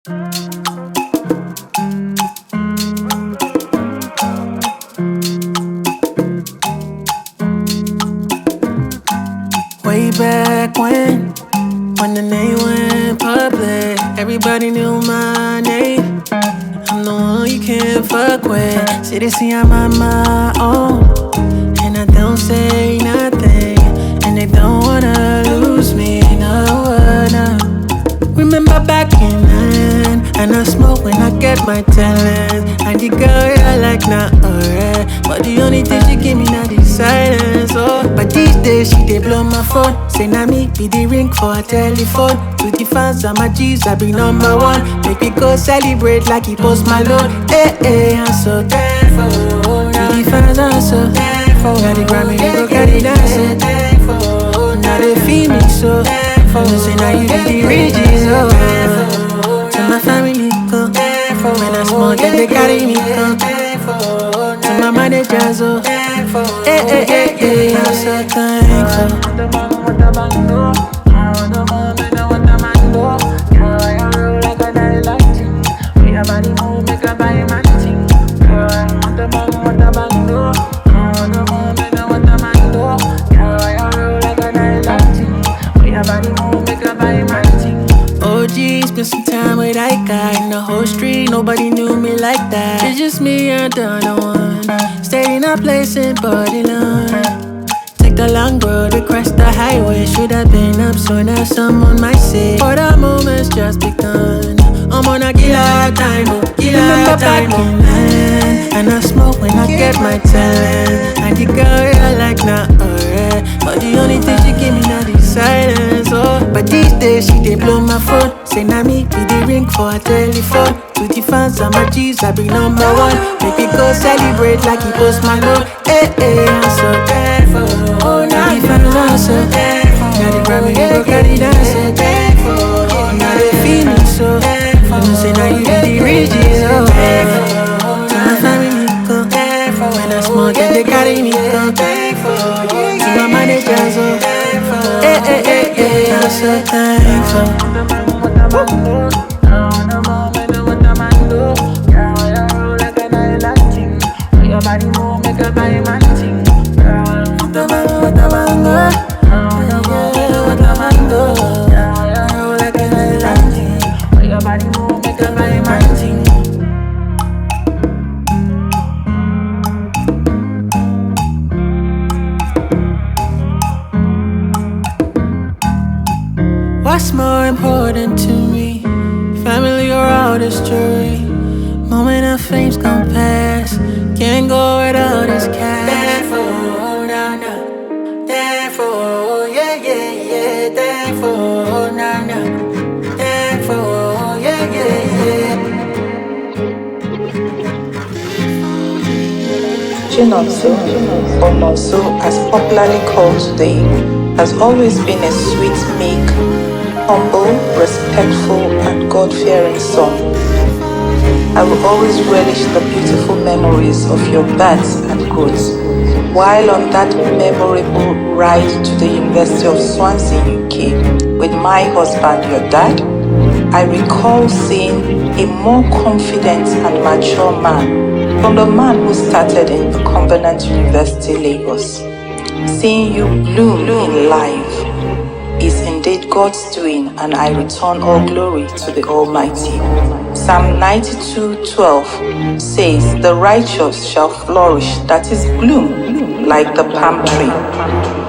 Way back when the name went public, everybody knew my name. I'm the one you can't fuck with. See, they see I'm on my own, and I don't say nothing, and they don't wanna lose me, no. Remember back in then, and I smoke when I get my talent. And the girl I like not alright, but the only thing she give me now is silence. Oh, but these days she dey blow my phone, say na me be the ring for her telephone. To the fans and my G's, I be number one. Make me go celebrate like he post my load. Hey, I'm so thankful. To the fans, I'm so thankful. Got the Grammy, they go carry that, so thankful. Now they feel me so thankful. Say now you be the riches, oh. To my family, go. When I smoke, then they carry me, go. To my managers, oh. Hey, I'm so thankful. Oh geez, spent some time with that guy in the whole street. Nobody knew me like that. It's just me and the other one. Stayed in a place in Babylon. Take the long road across the highway. Should have been up soon as someone might say, but the moment's just begun. I'm on a killer time, killer time. And I smoke when I get my talent. And the girl I like not alright, but the only thing she give me now is silence. Oh, but these days she dey blow my phone, say na me be the ring for her telephone. To the fans and my G's, I be number one. Make me go celebrate like he post my load. Hey, I'm so thankful. Oh, now the fans are so thankful. Now the Grammy, they go carry that, so thankful. Now they feel me so thankful. Say now you be the riches, oh. To my family, go. When I smoke, then they carry me, go. To my managers, oh. Hey, I'm so thankful. Body move, make a body man ting. What the man go? What the man go? Roll like an island ting. When your body move, make a body man ting. What's more important to me? Family or all this jewelry? Moment of fame's gon' pass. Can't go without this cash. Thankful, nah. Thankful, yeah. Thankful, nah. Thankful, yeah. Chinonso, or Nonso as popularly called today, has always been a sweet, meek, humble, respectful, and God-fearing son. I will always relish the beautiful memories of your births and growth. While on that memorable ride to the University of Swansea, UK, with my husband, your dad, I recall seeing a more confident and mature man from the man who started in the Covenant University, Lagos. Seeing you bloom in life is indeed God's doing, and I return all glory to the Almighty. Psalm 92:12 says, "The righteous shall flourish," that is, bloom, like the palm tree.